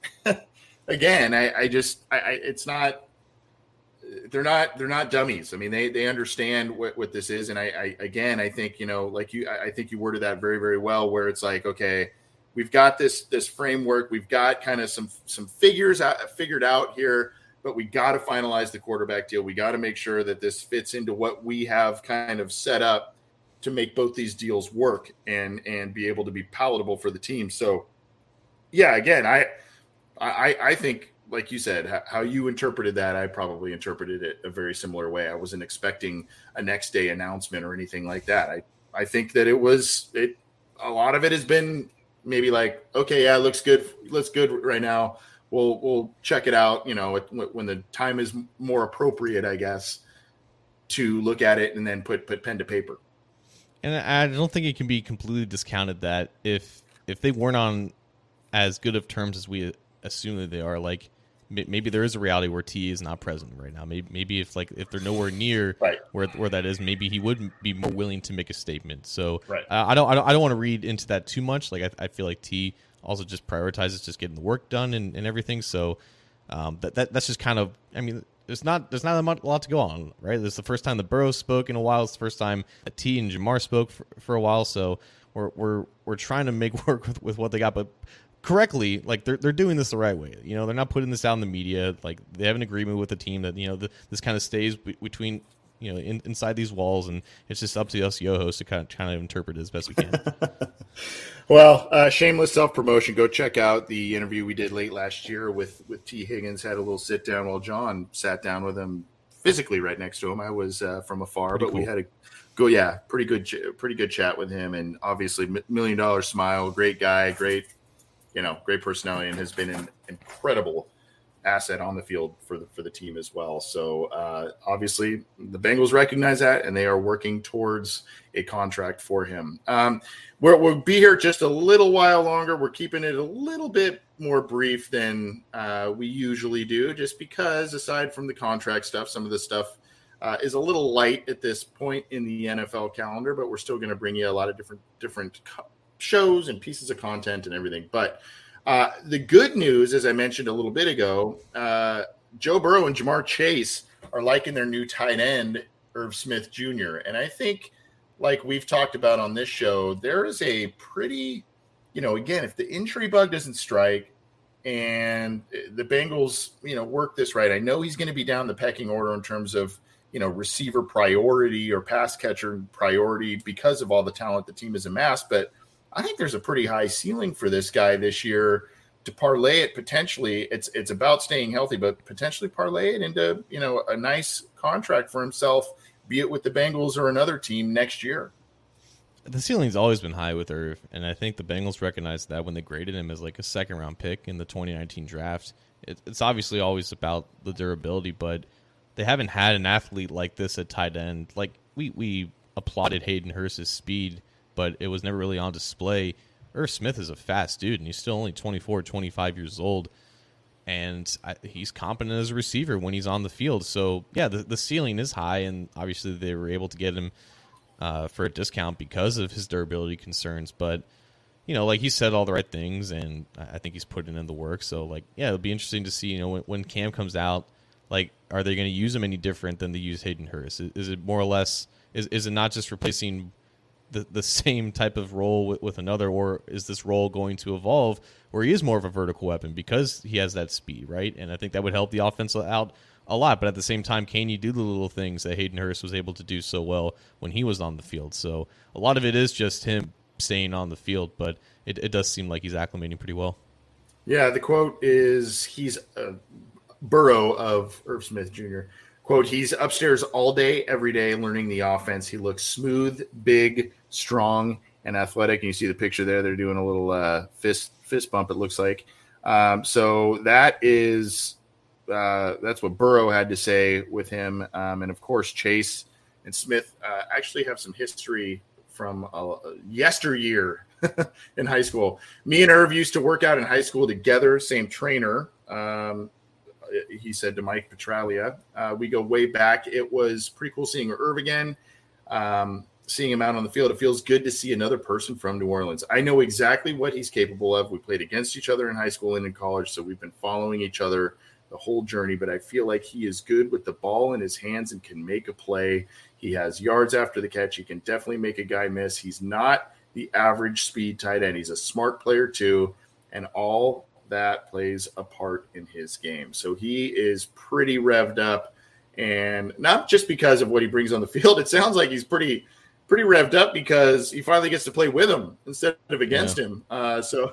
again, I, I just, I, I, it's not, they're not, they're not dummies. I mean, they, they understand what, what this is. And I, I, again, I think, you know, like you, I think you worded that very, very well, where it's like, okay, we've got this, this framework. We've got kind of some, some figures out, figured out here, but we got to finalize the quarterback deal. We got to make sure that this fits into what we have kind of set up to make both these deals work and, and be able to be palatable for the team. So yeah, again, I, I, I think, like you said, how you interpreted that, I probably interpreted it a very similar way. I wasn't expecting a next day announcement or anything like that. I, I think that it was, it, a lot of it has been maybe like, okay, yeah, it looks good. Looks good right now. We'll, we'll check it out, you know, when the time is more appropriate, I guess, to look at it and then put, put pen to paper. And I don't think it can be completely discounted that if, if they weren't on as good of terms as we assume that they are, like, maybe there is a reality where T is not present right now. Maybe, maybe if like if they're nowhere near right. where where that is, maybe he would be more willing to make a statement. So right. uh, I don't I don't I don't want to read into that too much. Like I, I feel like T also just prioritizes just getting the work done and, and everything. So um, that that that's just kind of, I mean, there's not there's not a lot to go on, right? This is the first time the Burrow spoke in a while. It's the first time T and Jamar spoke for, for a while. So we're we're we're trying to make work with, with what they got, but correctly, like they're they're doing this the right way. You know, they're not putting this out in the media. Like they have an agreement with the team that, you know, the, this kind of stays b- between, you know, in, inside these walls, and it's just up to us Yo-Hos to kind of try to interpret it as best we can. Well, uh, shameless self-promotion. Go check out the interview we did late last year with, with T. Higgins. Had a little sit down while John sat down with him physically right next to him. I was uh, from afar, pretty but cool. We had a go, yeah, pretty good, pretty good chat with him, and obviously million dollar smile, great guy, great. you know, great personality and has been an incredible asset on the field for the for the team as well. So uh, obviously the Bengals recognize that, and they are working towards a contract for him. Um, we're, we'll be here just a little while longer. We're keeping it a little bit more brief than uh, we usually do, just because aside from the contract stuff, some of the stuff uh, is a little light at this point in the N F L calendar, but we're still going to bring you a lot of different different co- shows and pieces of content and everything. But Uh, the good news, as I mentioned a little bit ago, uh, Joe Burrow and Jamar Chase are liking their new tight end, Irv Smith Junior And I think, like we've talked about on this show, there is a pretty, you know, again, if the injury bug doesn't strike and the Bengals, you know, work this right, I know he's going to be down the pecking order in terms of, you know, receiver priority or pass catcher priority because of all the talent the team has amassed, but I think there's a pretty high ceiling for this guy this year to parlay it potentially. It's it's about staying healthy, but potentially parlay it into, you know, a nice contract for himself, be it with the Bengals or another team next year. The ceiling's always been high with Irv, and I think the Bengals recognized that when they graded him as like a second round pick in the twenty nineteen draft. It, it's obviously always about the durability, but they haven't had an athlete like this at tight end. Like we we applauded Hayden Hurst's speed, but it was never really on display. Irv Smith is a fast dude, and he's still only twenty-four, twenty-five years old, and I, he's competent as a receiver when he's on the field. So, yeah, the, the ceiling is high, and obviously they were able to get him uh, for a discount because of his durability concerns. But, you know, like he said all the right things, and I think he's putting in the work. So, like, yeah, it'll be interesting to see, you know, when, when Cam comes out, like, are they going to use him any different than they use Hayden Hurst? Is, is it more or less, is, is it not just replacing the the same type of role with, with another, or is this role going to evolve where he is more of a vertical weapon because he has that speed, right? And I think that would help the offense out a lot. But at the same time, can you do the little things that Hayden Hurst was able to do so well when he was on the field? So a lot of it is just him staying on the field, but it, it does seem like he's acclimating pretty well. Yeah, the quote is he's a Burrow of Irv Smith Junior Quote, he's upstairs all day, every day, learning the offense. He looks smooth, big, strong, and athletic. And you see the picture there. They're doing a little uh, fist fist bump, it looks like. Um, so that is uh, that's what Burrow had to say with him. Um, and, of course, Chase and Smith uh, actually have some history from uh, yesteryear in high school. Me and Irv used to work out in high school together, same trainer. Um He said to Mike Petralia, uh, we go way back. It was pretty cool seeing Irv again, um, seeing him out on the field. It feels good to see another person from New Orleans. I know exactly what he's capable of. We played against each other in high school and in college, so we've been following each other the whole journey. But I feel like he is good with the ball in his hands and can make a play. He has yards after the catch. He can definitely make a guy miss. He's not the average speed tight end. He's a smart player too, and all that plays a part in his game. So he is pretty revved up, and not just because of what he brings on the field. It sounds like he's pretty, pretty revved up because he finally gets to play with him instead of against yeah. him. Uh, so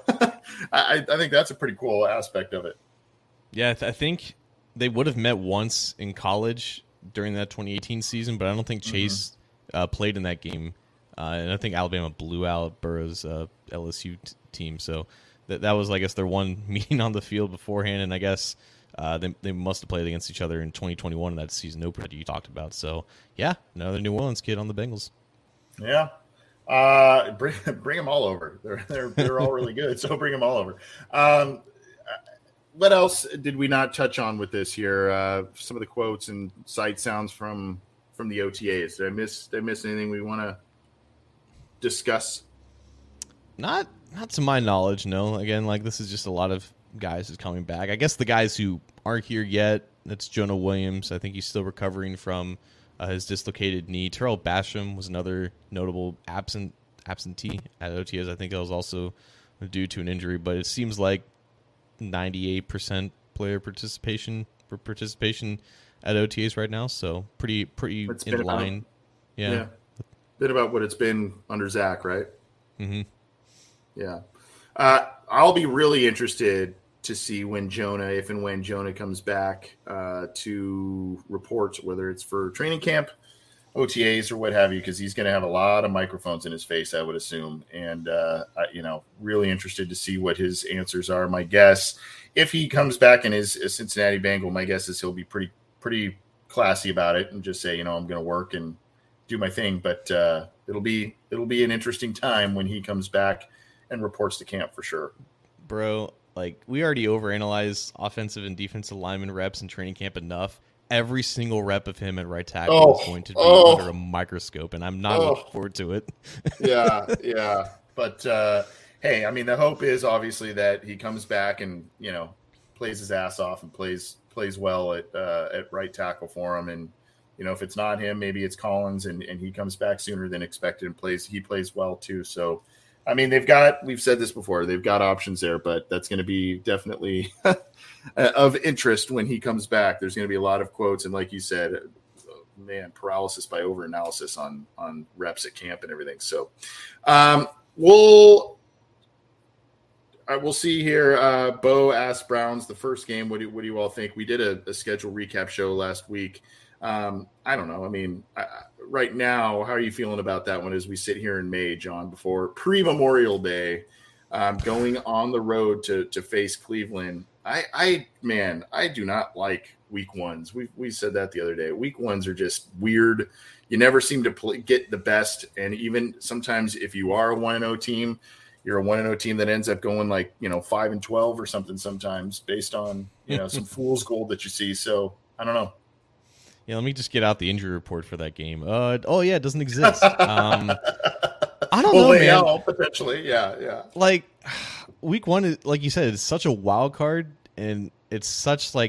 I, I think that's a pretty cool aspect of it. Yeah, I, th- I think they would have met once in college during that twenty eighteen season, but I don't think Chase mm-hmm. uh, played in that game. Uh, and I think Alabama blew out Burrow's uh, L S U t- team. So That that was, I guess, their one meeting on the field beforehand, and I guess uh, they they must have played against each other in twenty twenty-one in that season opener that you talked about. So, yeah, another New Orleans kid on the Bengals. Yeah, uh, bring bring them all over. They're they're they're all really good, so bring them all over. Um, what else did we not touch on with this here? Uh, some of the quotes and sight sounds from from the O T As. Did I miss did I miss anything we want to discuss? Not. Not to my knowledge, no. Again, like this is just a lot of guys who's coming back. I guess the guys who aren't here yet, that's Jonah Williams. I think he's still recovering from uh, his dislocated knee. Terrell Basham was another notable absent absentee at O T As. I think that was also due to an injury, but it seems like ninety-eight percent player participation for participation at O T As right now. So pretty pretty it's in line. About, yeah. yeah. Bit about what it's been under Zach, right? Mm-hmm. Yeah. Uh, I'll be really interested to see when Jonah, if and when Jonah comes back uh, to report, whether it's for training camp O T As or what have you, because he's going to have a lot of microphones in his face, I would assume. And, uh, I, you know, really interested to see what his answers are. My guess, if he comes back and is a Cincinnati Bengal, my guess is he'll be pretty, pretty classy about it and just say, you know, I'm going to work and do my thing. But uh, it'll be, it'll be an interesting time when he comes back and reports to camp for sure. Bro, like, we already overanalyze offensive and defensive lineman reps in training camp enough. Every single rep of him at right tackle oh, is going to be oh, under a microscope, and I'm not oh. looking forward to it. yeah, yeah. But, uh, hey, I mean, the hope is obviously that he comes back and, you know, plays his ass off and plays plays well at uh, at right tackle for him. And, you know, if it's not him, maybe it's Collins, and, and he comes back sooner than expected and plays he plays well too. So, I mean, they've got, we've said this before, they've got options there, but that's going to be definitely of interest when he comes back. There's going to be a lot of quotes. And like you said, man, paralysis by overanalysis on, on reps at camp and everything. So um, we'll, uh, we'll see here. Uh, Bo asked Browns the first game. What do, what do you all think? We did a, a schedule recap show last week. Um, I don't know. I mean, I, right now, how are you feeling about that one as we sit here in May, John, before pre-Memorial Day, um, going on the road to to face Cleveland? I, I, man, I do not like week ones. We we said that the other day. Week ones are just weird. You never seem to play, get the best, and even sometimes if you are a one and oh team, you're a one and oh team that ends up going like, you know, five and twelve or something sometimes based on, you know, some fool's gold that you see. So I don't know. Yeah, let me just get out the injury report for that game. Uh, oh, yeah, it doesn't exist. Um, I don't well, know, man. Yeah, potentially, yeah, yeah. Like, week one, is, like you said, it's such a wild card, and it's such, like,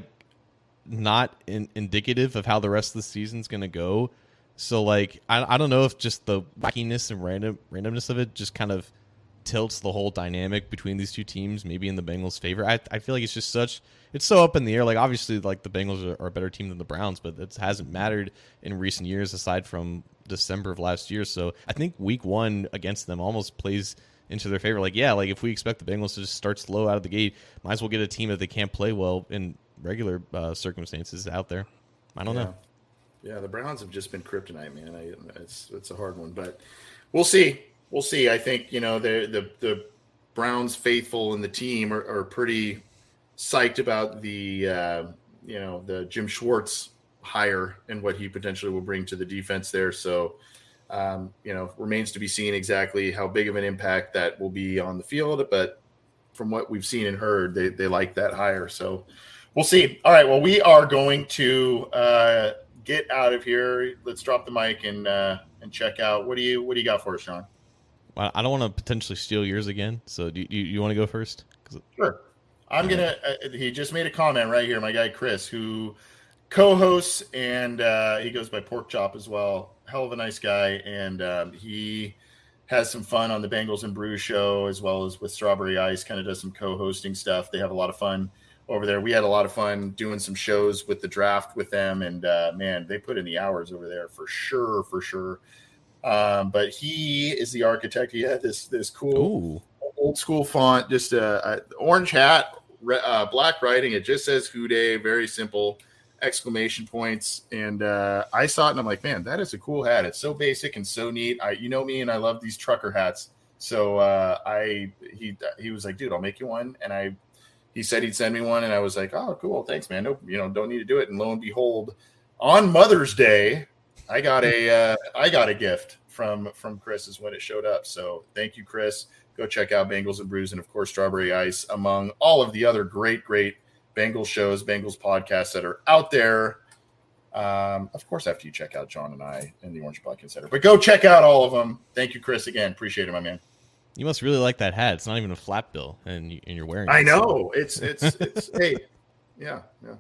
not in, indicative of how the rest of the season's going to go. So, like, I, I don't know if just the wackiness and random randomness of it just kind of tilts the whole dynamic between these two teams, maybe in the Bengals' favor. I, I feel like it's just such... It's so up in the air. Like, obviously, like, the Bengals are, are a better team than the Browns, but it hasn't mattered in recent years aside from December of last year. So I think week one against them almost plays into their favor. Like, yeah, like, if we expect the Bengals to just start slow out of the gate, might as well get a team that they can't play well in regular uh, circumstances out there. I don't yeah. know. Yeah, the Browns have just been kryptonite, man. I, it's it's a hard one, but we'll see. We'll see. I think, you know, the the, the Browns faithful and the team are, are pretty psyched about the, uh, you know, the Jim Schwartz hire and what he potentially will bring to the defense there. So, um, you know, remains to be seen exactly how big of an impact that will be on the field. But from what we've seen and heard, they, they like that hire. So we'll see. All right. Well, we are going to uh, get out of here. Let's drop the mic and uh, and check out. What do you What do you got for us, Sean? Well, I don't want to potentially steal yours again. So do you, you want to go first? Sure. I'm going to uh, – he just made a comment right here, my guy Chris, who co-hosts, and uh, he goes by Pork Chop as well. Hell of a nice guy, and um, he has some fun on the Bengals and Brew show as well as with Strawberry Ice, kind of does some co-hosting stuff. They have a lot of fun over there. We had a lot of fun doing some shows with the draft with them, and, uh, man, they put in the hours over there for sure, for sure. Um, but he is the architect. He had this this cool Ooh. old school font, just a, a orange hat, uh, black writing. It just says Houday, very simple exclamation points. And uh, I saw it and I'm like, man, that is a cool hat. It's so basic and so neat. I, you know me, and I love these trucker hats. So uh, I he he was like, dude, I'll make you one. And I he said he'd send me one, and I was like, oh, cool, thanks, man. No, you know, don't need to do it. And lo and behold, on Mother's Day, I got a uh, I got a gift from from Chris is when it showed up. So thank you, Chris. Go check out Bengals and Brews and, of course, Strawberry Ice, among all of the other great, great Bengals shows, Bengals podcasts that are out there. Um, of course, after you check out John and I and the Orange Podcast Center. But go check out all of them. Thank you, Chris, again. Appreciate it, my man. You must really like that hat. It's not even a flap bill, and, you, and you're wearing it. I know. It's, it's, it's, hey, yeah, yeah.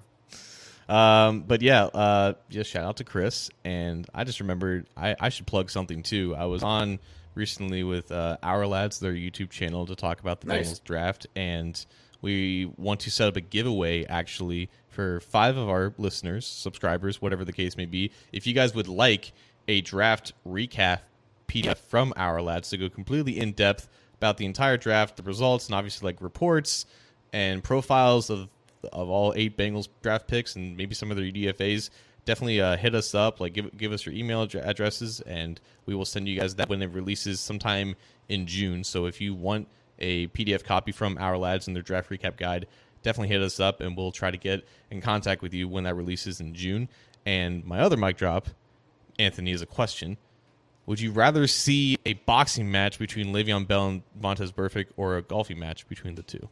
Um, but yeah, uh, just shout out to Chris. And I just remembered I, I should plug something too. I was on recently with uh, Our Lads, their YouTube channel, to talk about the Nice. Bengals draft. And we want to set up a giveaway actually for five of our listeners, subscribers, whatever the case may be. If you guys would like a draft recap P D F from Our Lads to go completely in depth about the entire draft, the results, and obviously like reports and profiles of of all eight Bengals draft picks and maybe some of their U D F As, definitely uh, hit us up. Like give give us your email ad- addresses, and we will send you guys that when it releases sometime in June. So if you want a P D F copy from Our Lads and their draft recap guide, definitely hit us up, and we'll try to get in contact with you when that releases in June. And my other mic drop, Anthony, is a question. Would you rather see a boxing match between Le'Veon Bell and Vontaze Burfict, or a golfing match between the two?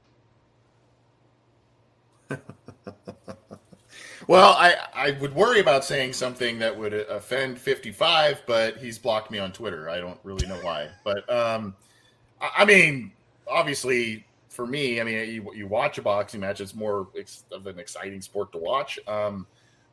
Well, I, I would worry about saying something that would offend fifty-five, but he's blocked me on Twitter. I don't really know why. But, um, I, I mean, obviously, for me, I mean, you, you watch a boxing match, it's more ex- of an exciting sport to watch. Um,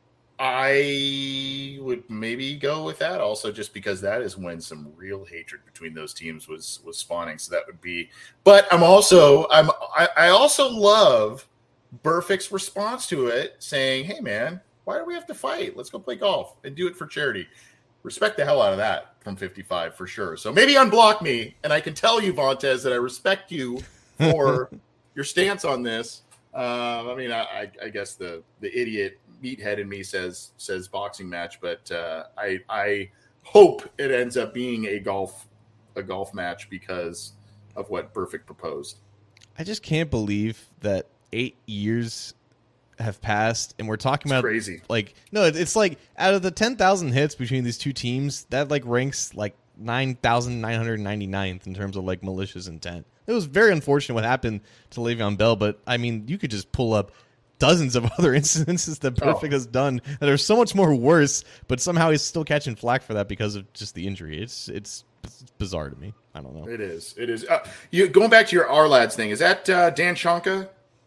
I would maybe go with that also, just because that is when some real hatred between those teams was was spawning. So that would be. But I'm also I'm I, I also love Burfict's response to it, saying, "Hey man, why do we have to fight? Let's go play golf and do it for charity." Respect the hell out of that from fifty-five for sure. So maybe unblock me, and I can tell you, Vontaze, that I respect you for your stance on this. Um, I mean, I, I guess the the idiot meathead in me says says boxing match, but uh, I I hope it ends up being a golf a golf match because of what Burfict proposed. I just can't believe that eight years have passed, and we're talking It's about crazy. Like, no, it's like out of the ten thousand hits between these two teams, that like ranks like nine thousand nine hundred ninety-ninth in terms of like malicious intent. It was very unfortunate what happened to Le'Veon Bell, but I mean, you could just pull up dozens of other incidences that Burfict Oh. has done that are so much more worse, but somehow he's still catching flack for that because of just the injury. It's it's, it's bizarre to me. I don't know. It is. It is. Uh, you going back to your Our Lads thing? Is that uh, Dan Shonka?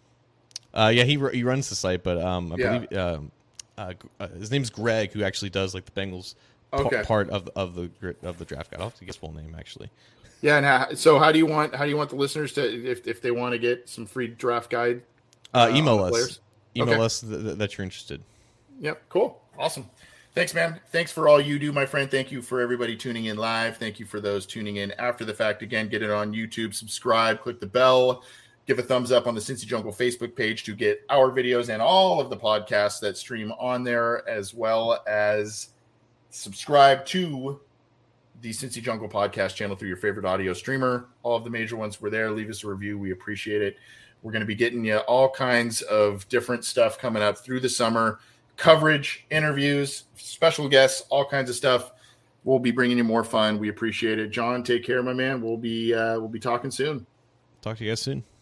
Uh, yeah, he he runs the site, but um, I Yeah. believe um, uh, uh, his name's Greg, who actually does like the Bengals p- Okay. part of of the of the draft guide. I'll have to get his full name actually. Yeah. And how, so, how do you want how do you want the listeners to if if they want to get some free draft guide? Uh, uh, email on the us. players? Email Okay. us th- th- that you're interested. Yep. Cool. Awesome. Thanks, man. Thanks for all you do, my friend. Thank you for everybody tuning in live. Thank you for those tuning in after the fact. Again, get it on YouTube, subscribe, click the bell, give a thumbs up on the Cincy Jungle Facebook page to get our videos and all of the podcasts that stream on there, as well as subscribe to the Cincy Jungle podcast channel through your favorite audio streamer. All of the major ones were there. Leave us a review. We appreciate it. We're going to be getting you all kinds of different stuff coming up through the summer. Coverage, interviews, special guests, all kinds of stuff. We'll be bringing you more fun. We appreciate it. John, take care, my man. We'll be uh, we'll be talking soon. Talk to you guys soon.